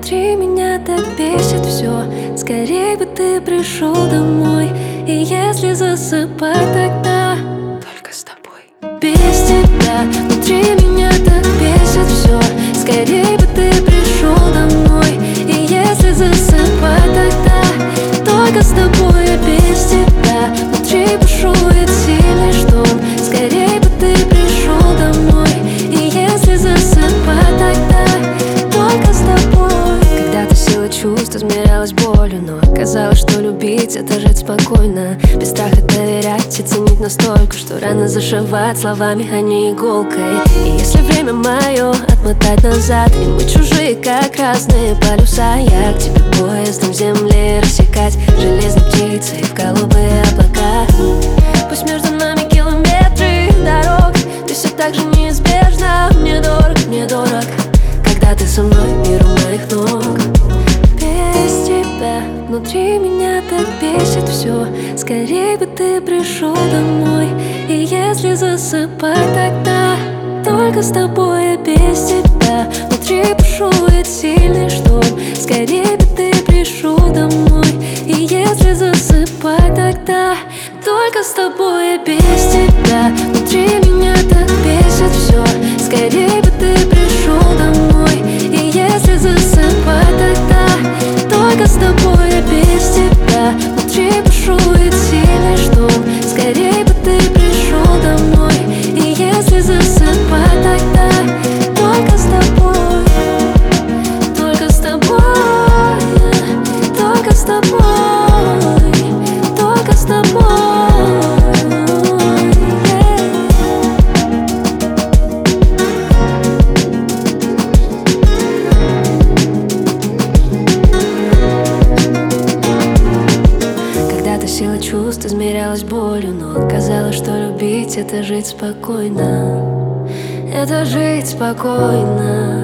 внутри меня так бесит все. Скорей бы ты пришел домой. И если засыпать, тогда только с тобой. Без тебя внутри меня так бесит все. Скорей бы ты пришел домой. И если засыпать, тогда только с тобой. Без тебя внутри бушует сильный шторм. Скорей бы ты пришел домой. И если засыпать, тогда только с тобой. Когда-то сила чувств измерялась болью, но оказалось, что любить — это жить спокойно, без страха доверять и ценить настолько, что рано зашивать словами, а не иголкой. И если время мое отмотать назад, и мы чужие, как разные полюса, я к тебе поездом земли рассекать, железной птицей в голубые облака. Пусть между нами километры дорог, ты все так же неизбежно. Мне дорог, когда ты со мной, мир у моих ног. Без тебя внутри меня так бесит все. Скорей бы ты пришел домой. И если засыпать, тогда только с тобой. Без тебя внутри бушует сильный шторм. Скорей бы ты пришел домой. И если засыпать, тогда только с тобой. Без тебя внутри меня так бесит все. Скорей бы ты пришел домой. И если засыпать, тогда только с тобой. Без тебя внутри бушует сильный шторм. Скорей бы ты пришел домой. И если засыпать, тогда только с тобой. Только с тобой. Только с тобой. Только с тобой. Сила чувств измерялась болью, но оказалось, что любить — это жить спокойно. Это жить спокойно.